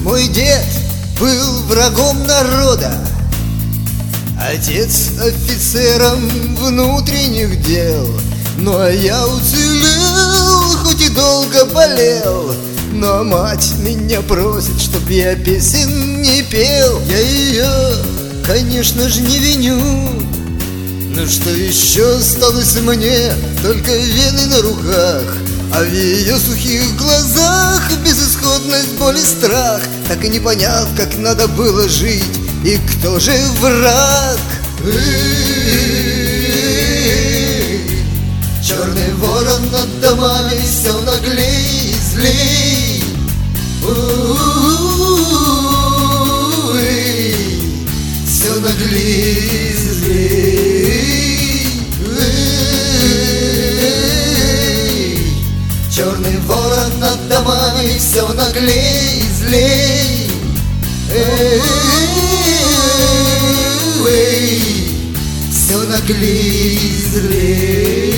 Мой дед был врагом народа, отец офицером внутренних дел. Ну а я уцелел, хоть и долго болел. Но мать меня просит, чтоб я песен не пел. Я ее, конечно же, не виню. Но что еще осталось мне? Только вены на руках, а в ее сухих глазах безысходность, боль и страх. Так и не поняв, как надо было жить и кто же враг. Черный ворон над домами все наглей и злей. Все наглей и злей. Черный ворон над домами все наглей и злей. Все наглей и злей.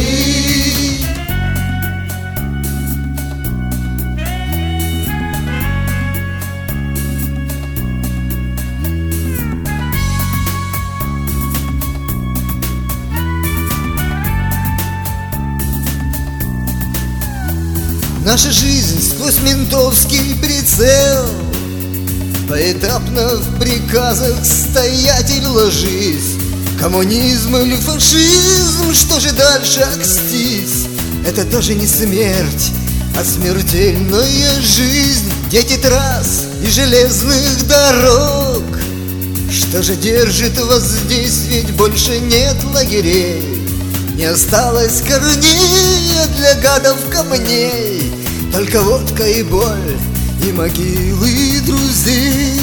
Наша жизнь сквозь ментовский прицел, поэтапно в приказах стоять или ложись. Коммунизм или фашизм, что же дальше окстись? Это тоже не смерть, а смертельная жизнь. Дети трасс и железных дорог, что же держит вас здесь? Ведь больше нет лагерей, не осталось корней для гадов камней. Только водка и боль, и могилы друзей.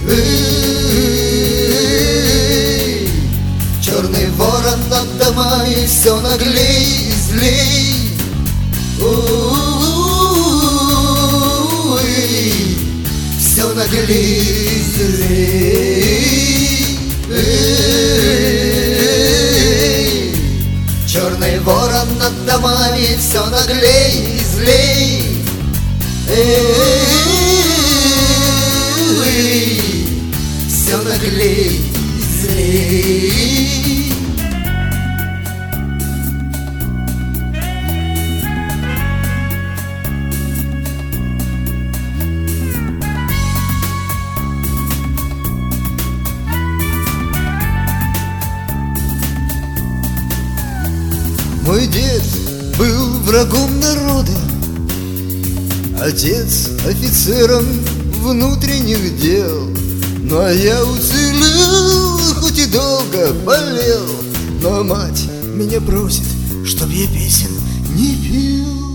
Черный ворон над домами все наглей и злей. Все наглей и злей. Черный ворон над домами все наглей и злей. Все наглей и злей. Мой дед был врагом народа, отец офицером внутренних дел. Ну а я уцелел, хоть и долго болел. Но мать меня просит, чтоб я песен не пел.